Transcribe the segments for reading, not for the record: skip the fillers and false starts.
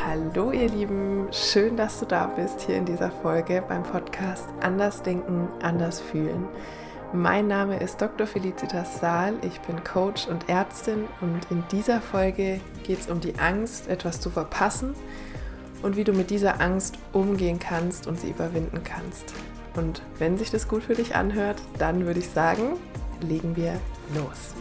Hallo ihr Lieben, schön, dass du da bist hier in dieser Folge beim Podcast Anders Denken, Anders Fühlen. Mein Name ist Dr. Felicitas Saal, ich bin Coach und Ärztin und in dieser Folge geht es um die Angst, etwas zu verpassen und wie du mit dieser Angst umgehen kannst und sie überwinden kannst. Und wenn sich das gut für dich anhört, dann würde ich sagen, legen wir los.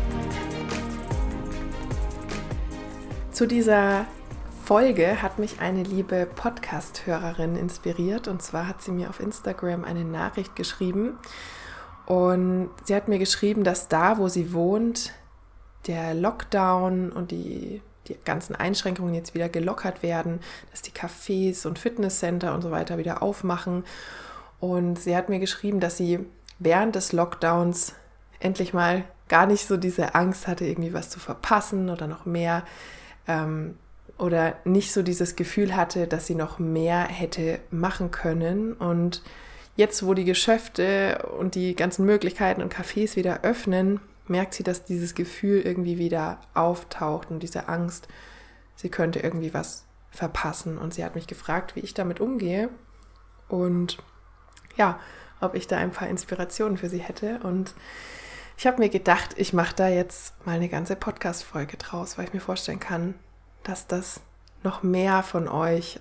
Zu dieser Folge hat mich eine liebe Podcast-Hörerin inspiriert und zwar hat sie mir auf Instagram eine Nachricht geschrieben und sie hat mir geschrieben, dass da, wo sie wohnt, der Lockdown und die ganzen Einschränkungen jetzt wieder gelockert werden, dass die Cafés und Fitnesscenter und so weiter wieder aufmachen und sie hat mir geschrieben, dass sie während des Lockdowns endlich mal gar nicht so diese Angst hatte, irgendwie was zu verpassen oder noch mehr oder nicht so dieses Gefühl hatte, dass sie noch mehr hätte machen können. Und jetzt, wo die Geschäfte und die ganzen Möglichkeiten und Cafés wieder öffnen, merkt sie, dass dieses Gefühl irgendwie wieder auftaucht und diese Angst, sie könnte irgendwie was verpassen. Und sie hat mich gefragt, wie ich damit umgehe und ja, ob ich da ein paar Inspirationen für sie hätte. Und ich habe mir gedacht, ich mache da jetzt mal eine ganze Podcast-Folge draus, weil ich mir vorstellen kann, dass das noch mehr von euch,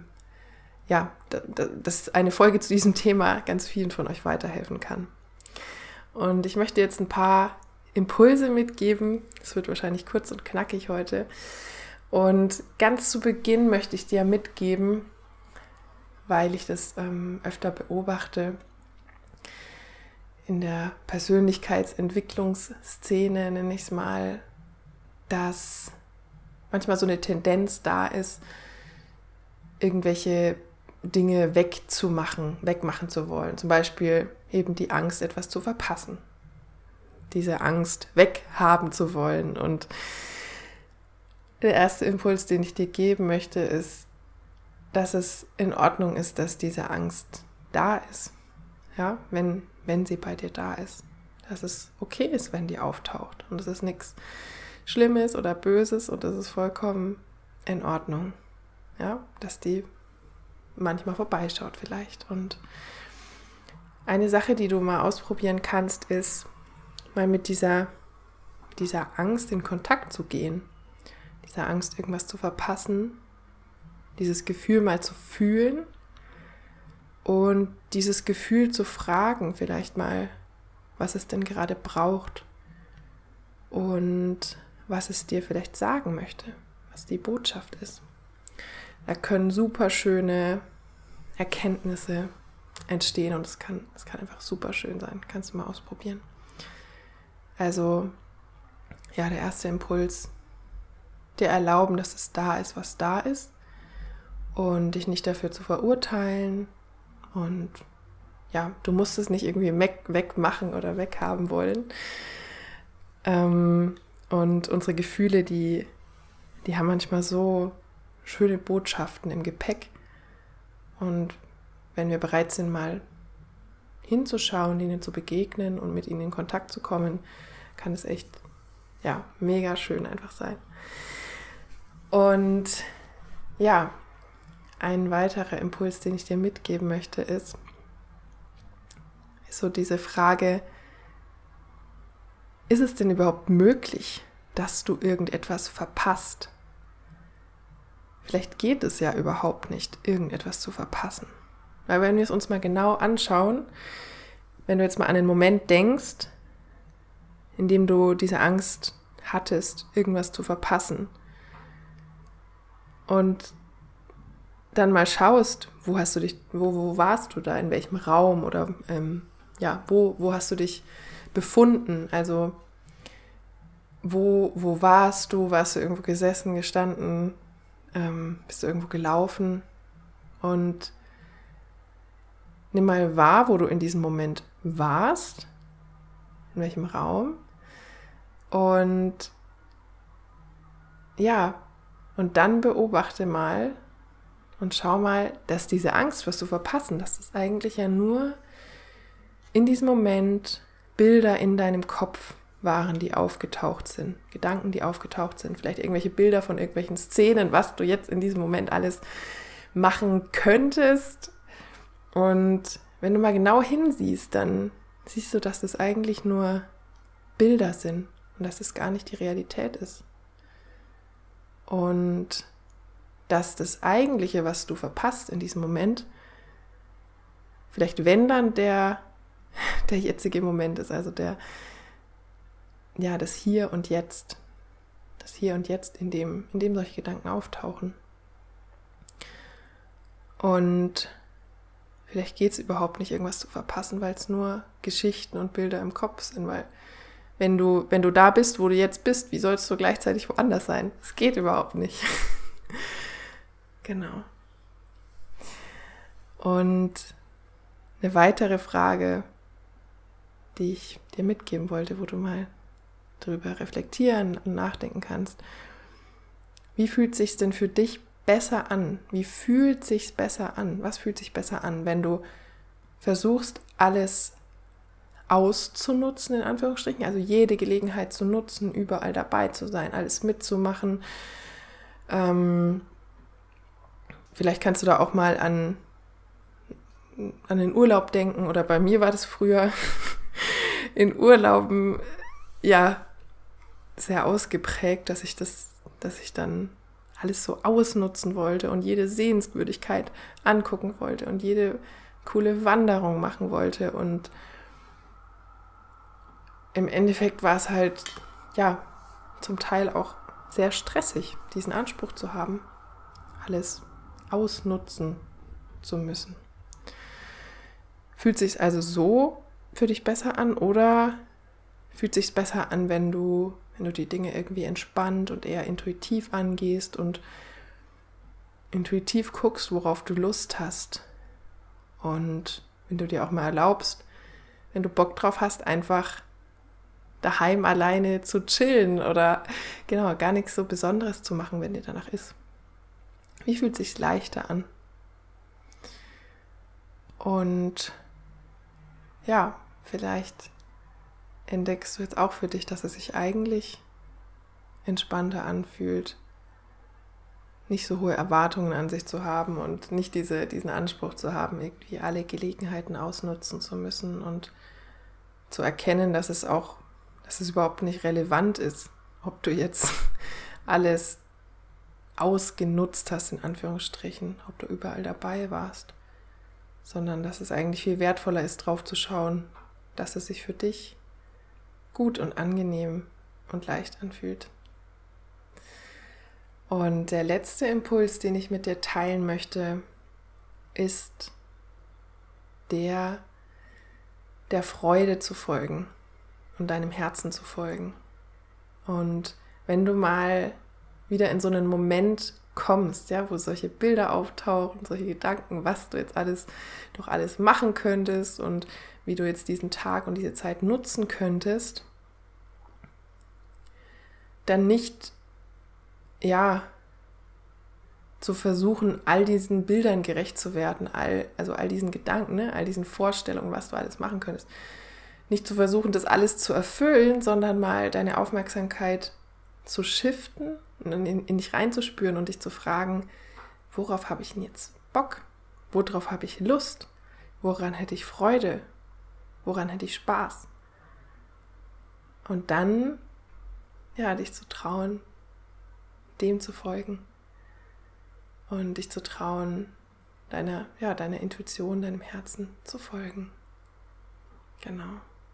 dass eine Folge zu diesem Thema ganz vielen von euch weiterhelfen kann. Und ich möchte jetzt ein paar Impulse mitgeben. Es wird wahrscheinlich kurz und knackig heute. Und ganz zu Beginn möchte ich dir mitgeben, weil ich das öfter beobachte, in der Persönlichkeitsentwicklungsszene, nenne ich es mal, dass manchmal so eine Tendenz da ist, irgendwelche Dinge wegmachen zu wollen. Zum Beispiel eben die Angst, etwas zu verpassen. Diese Angst weghaben zu wollen. Und der erste Impuls, den ich dir geben möchte, ist, dass es in Ordnung ist, dass diese Angst da ist. Ja, wenn sie bei dir da ist. Dass es okay ist, wenn die auftaucht. Und es ist nichts Schlimmes oder Böses und das ist vollkommen in Ordnung. Ja, dass die manchmal vorbeischaut vielleicht. Und eine Sache, die du mal ausprobieren kannst, ist, mal mit dieser Angst in Kontakt zu gehen. Dieser Angst, irgendwas zu verpassen. Dieses Gefühl mal zu fühlen. Und dieses Gefühl zu fragen, vielleicht mal, was es denn gerade braucht und was es dir vielleicht sagen möchte, was die Botschaft ist. Da können super schöne Erkenntnisse entstehen und es kann einfach super schön sein. Kannst du mal ausprobieren. Also, ja, der erste Impuls, dir erlauben, dass es da ist, was da ist und dich nicht dafür zu verurteilen. Und ja, du musst es nicht irgendwie wegmachen oder weghaben wollen. Und unsere Gefühle, die haben manchmal so schöne Botschaften im Gepäck. Und wenn wir bereit sind, mal hinzuschauen, ihnen zu begegnen und mit ihnen in Kontakt zu kommen, kann es echt, ja, mega schön einfach sein. Und ja, ein weiterer Impuls, den ich dir mitgeben möchte, ist so diese Frage, ist es denn überhaupt möglich, dass du irgendetwas verpasst? Vielleicht geht es ja überhaupt nicht, irgendetwas zu verpassen. Weil wenn wir es uns mal genau anschauen, wenn du jetzt mal an einen Moment denkst, in dem du diese Angst hattest, irgendwas zu verpassen und dann mal schaust, wo warst du da, in welchem Raum oder wo hast du dich befunden, also wo warst du irgendwo gesessen, gestanden, bist du irgendwo gelaufen und nimm mal wahr, wo du in diesem Moment warst, in welchem Raum und ja, und dann beobachte mal und schau mal, dass diese Angst, was zu verpassen, dass das eigentlich ja nur in diesem Moment Bilder in deinem Kopf waren, die aufgetaucht sind, Gedanken, die aufgetaucht sind, vielleicht irgendwelche Bilder von irgendwelchen Szenen, was du jetzt in diesem Moment alles machen könntest. Und wenn du mal genau hinsiehst, dann siehst du, dass das eigentlich nur Bilder sind und dass es gar nicht die Realität ist. Und dass das Eigentliche, was du verpasst in diesem Moment, vielleicht wenn dann der jetzige Moment ist, also das Hier und Jetzt. Das Hier und Jetzt, in dem solche Gedanken auftauchen. Und vielleicht geht es überhaupt nicht, irgendwas zu verpassen, weil es nur Geschichten und Bilder im Kopf sind, weil wenn du da bist, wo du jetzt bist, wie sollst du gleichzeitig woanders sein? Es geht überhaupt nicht. Genau. Und eine weitere Frage, die ich dir mitgeben wollte, wo du mal drüber reflektieren und nachdenken kannst. Wie fühlt es sich denn für dich besser an? Wie fühlt es sich besser an? Was fühlt sich besser an, wenn du versuchst, alles auszunutzen, in Anführungsstrichen, also jede Gelegenheit zu nutzen, überall dabei zu sein, alles mitzumachen. Vielleicht kannst du da auch mal an den Urlaub denken, oder bei mir war das früher in Urlauben sehr ausgeprägt, dass ich dann alles so ausnutzen wollte und jede Sehenswürdigkeit angucken wollte und jede coole Wanderung machen wollte. Und im Endeffekt war es halt, zum Teil auch sehr stressig, diesen Anspruch zu haben, alles ausnutzen zu müssen. Fühlt sich also so für dich besser an, oder fühlt sich besser an, wenn du die Dinge irgendwie entspannt und eher intuitiv angehst und intuitiv guckst, worauf du Lust hast, und wenn du dir auch mal erlaubst, wenn du Bock drauf hast, einfach daheim alleine zu chillen oder gar nichts so Besonderes zu machen, wenn dir danach ist. Wie fühlt es sich leichter an? Und vielleicht entdeckst du jetzt auch für dich, dass es sich eigentlich entspannter anfühlt, nicht so hohe Erwartungen an sich zu haben und nicht diesen Anspruch zu haben, irgendwie alle Gelegenheiten ausnutzen zu müssen, und zu erkennen, dass es überhaupt nicht relevant ist, ob du jetzt alles ausgenutzt hast, in Anführungsstrichen, ob du überall dabei warst, sondern dass es eigentlich viel wertvoller ist, drauf zu schauen, dass es sich für dich gut und angenehm und leicht anfühlt. Und der letzte Impuls, den ich mit dir teilen möchte, ist der Freude zu folgen und deinem Herzen zu folgen. Und wenn du mal wieder in so einen Moment kommst, wo solche Bilder auftauchen, solche Gedanken, was du jetzt alles machen könntest und wie du jetzt diesen Tag und diese Zeit nutzen könntest, dann nicht zu versuchen, all diesen Bildern gerecht zu werden, all diesen Gedanken, all diesen Vorstellungen, was du alles machen könntest. Nicht zu versuchen, das alles zu erfüllen, sondern mal deine Aufmerksamkeit zu shiften und in dich reinzuspüren und dich zu fragen, worauf habe ich denn jetzt Bock? Worauf habe ich Lust? Woran hätte ich Freude? Woran hätte ich Spaß? Und dann, dich zu trauen, dem zu folgen und dich zu trauen, deiner Intuition, deinem Herzen zu folgen. Genau.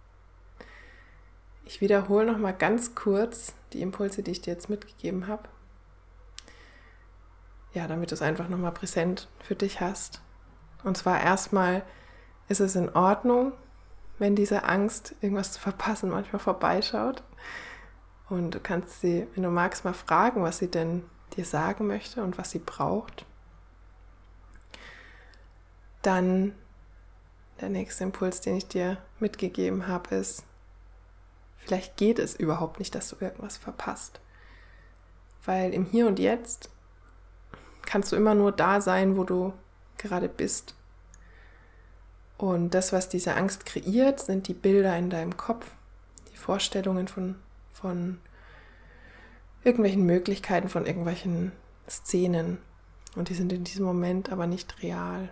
Ich wiederhole noch mal ganz kurz die Impulse, die ich dir jetzt mitgegeben habe. Damit du es einfach noch mal präsent für dich hast. Und zwar erstmal ist es in Ordnung, wenn diese Angst, irgendwas zu verpassen, manchmal vorbeischaut. Und du kannst sie, wenn du magst, mal fragen, was sie denn dir sagen möchte und was sie braucht. Dann der nächste Impuls, den ich dir mitgegeben habe, ist, vielleicht geht es überhaupt nicht, dass du irgendwas verpasst. Weil im Hier und Jetzt kannst du immer nur da sein, wo du gerade bist. Und das, was diese Angst kreiert, sind die Bilder in deinem Kopf, die Vorstellungen von irgendwelchen Möglichkeiten, von irgendwelchen Szenen. Und die sind in diesem Moment aber nicht real.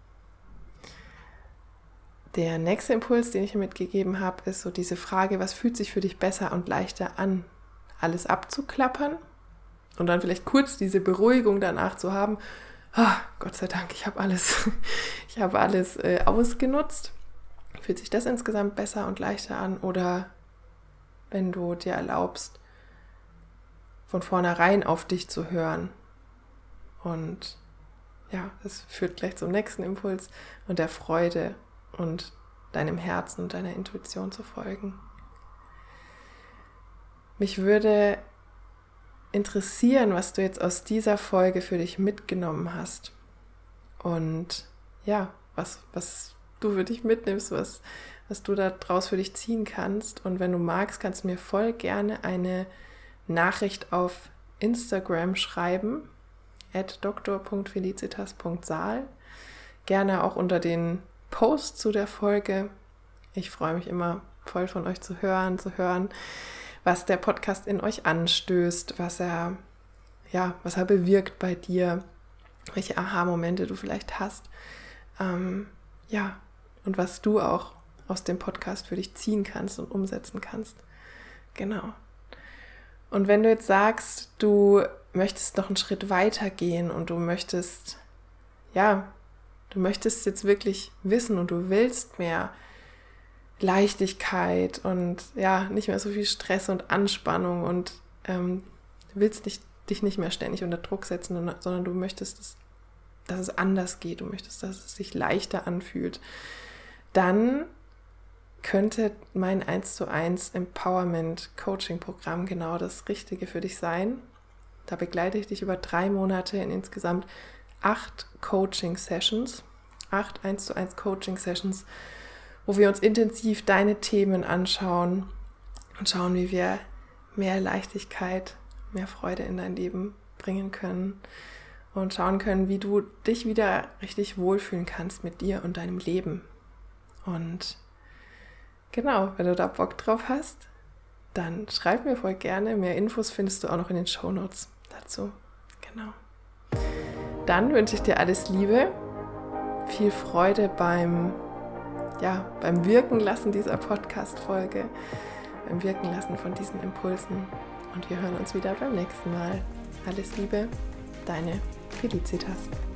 Der nächste Impuls, den ich mir mitgegeben habe, ist so diese Frage, was fühlt sich für dich besser und leichter an? Alles abzuklappern und dann vielleicht kurz diese Beruhigung danach zu haben, Gott sei Dank, ich habe alles ausgenutzt. Fühlt sich das insgesamt besser und leichter an? Oder wenn du dir erlaubst, von vornherein auf dich zu hören? Und ja, das führt gleich zum nächsten Impuls und der Freude und deinem Herzen und deiner Intuition zu folgen. Mich würde interessieren, was du jetzt aus dieser Folge für dich mitgenommen hast. Und ja, was du für dich mitnimmst, was du da draus für dich ziehen kannst. Und wenn du magst, kannst du mir voll gerne eine Nachricht auf Instagram schreiben, @dr.felicitas.saal. Gerne auch unter den Post zu der Folge. Ich freue mich immer voll von euch zu hören, was der Podcast in euch anstößt, was er bewirkt bei dir, welche Aha-Momente du vielleicht hast, und was du auch aus dem Podcast für dich ziehen kannst und umsetzen kannst. Genau. Und wenn du jetzt sagst, du möchtest noch einen Schritt weiter gehen und du möchtest jetzt wirklich wissen und du willst mehr Leichtigkeit und nicht mehr so viel Stress und Anspannung und willst dich nicht mehr ständig unter Druck setzen, sondern du möchtest, dass es anders geht, du möchtest, dass es sich leichter anfühlt, dann könnte mein 1:1 Empowerment Coaching Programm genau das Richtige für dich sein. Da begleite ich dich über 3 Monate in insgesamt 8 Coaching Sessions, 8 1:1 Coaching Sessions, wo wir uns intensiv deine Themen anschauen und schauen, wie wir mehr Leichtigkeit, mehr Freude in dein Leben bringen können und schauen können, wie du dich wieder richtig wohlfühlen kannst mit dir und deinem Leben. Und genau, wenn du da Bock drauf hast, dann schreib mir voll gerne. Mehr Infos findest du auch noch in den Shownotes dazu. Genau. Dann wünsche ich dir alles Liebe, viel Freude beim Wirken lassen dieser Podcast-Folge, beim Wirken lassen von diesen Impulsen. Und wir hören uns wieder beim nächsten Mal. Alles Liebe, deine Felicitas.